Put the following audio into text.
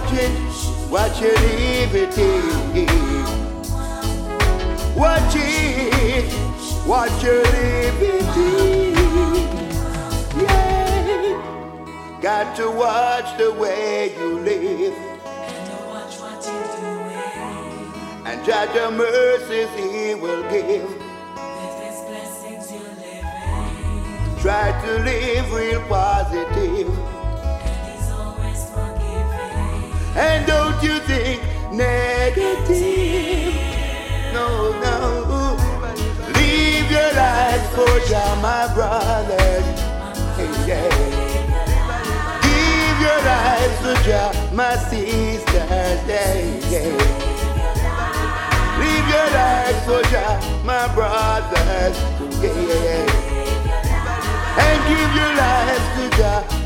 Watch your liberty. Watch your liberty. Yeah. Got to watch the way you live. Watch what you doing. And judge the mercies He will give. With His blessings you living. Try to live real positive. And He's always forgiving. And don't you think negative. No, no. Live your life for Jah, my brothers. Hey, yeah. Give your lives to Jah, my sisters. Yeah, yeah. Live your life for Jah, my brothers. Yeah, yeah. And give your lives to Jah,